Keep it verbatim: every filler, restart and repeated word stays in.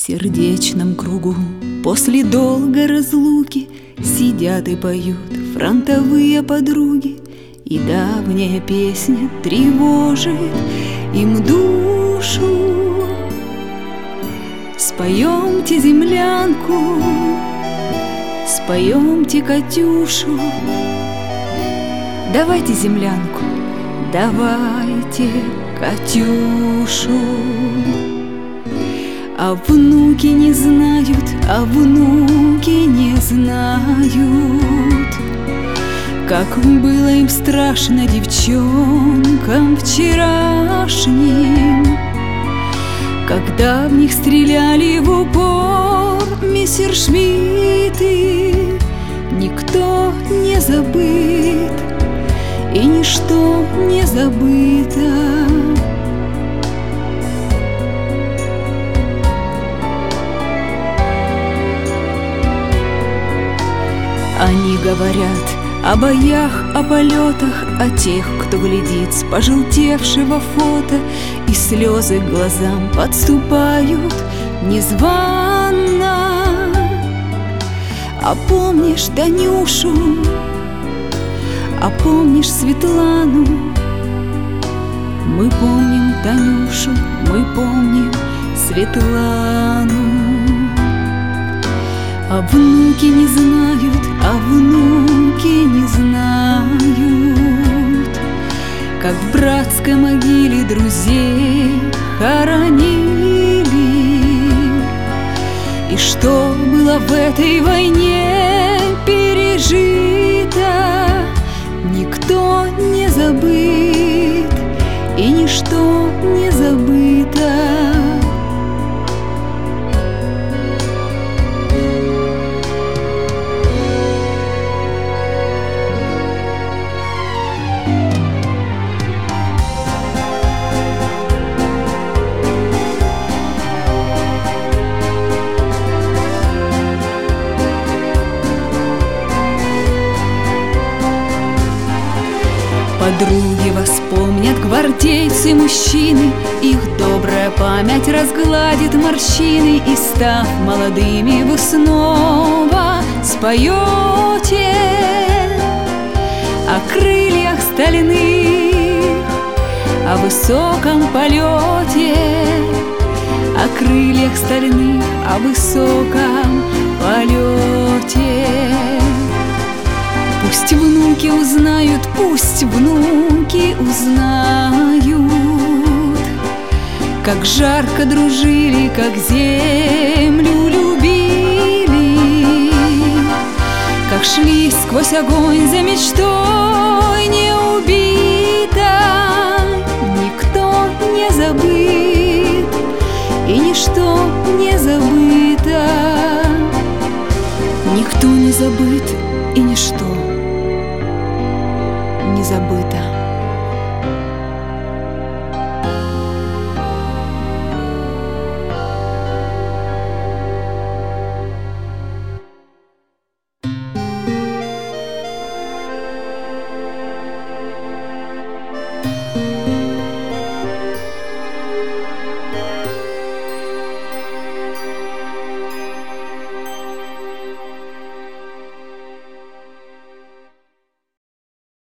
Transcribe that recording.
сердечном кругу после долгой разлуки сидят и поют фронтовые подруги, и давняя песня тревожит им душу. Споемте землянку, споемте Катюшу. Давайте землянку, давайте Катюшу. А внуки не знают, а внуки не знают, как было им страшно девчонкам вчерашним, когда в них стреляли в упор мессершмитты. Никто не забыт, и ничто не забыто. Они говорят о боях, о полетах, о тех, кто глядит с пожелтевшего фото, и слезы к глазам подступают незванно. А помнишь Танюшу, а помнишь Светлану? Мы помним Танюшу, мы помним Светлану. А внуки не знают, а внуки не знают, как в братской могиле друзей хоронили, и что было в этой войне пережито. Никто не забыт, и ничто не забыто. Подруги воспомнят гвардейцы-мужчины, их добрая память разгладит морщины, и, став молодыми, вы снова споете о крыльях стальных, о высоком полете, о крыльях стальных, о высоком полете. Пусть внуки узнают, пусть внуки узнают, как жарко дружили, как землю любили, как шли сквозь огонь за мечтой неубитой. Никто не забыт, и ничто не забыто. Никто не забыт, и ничто не забыто.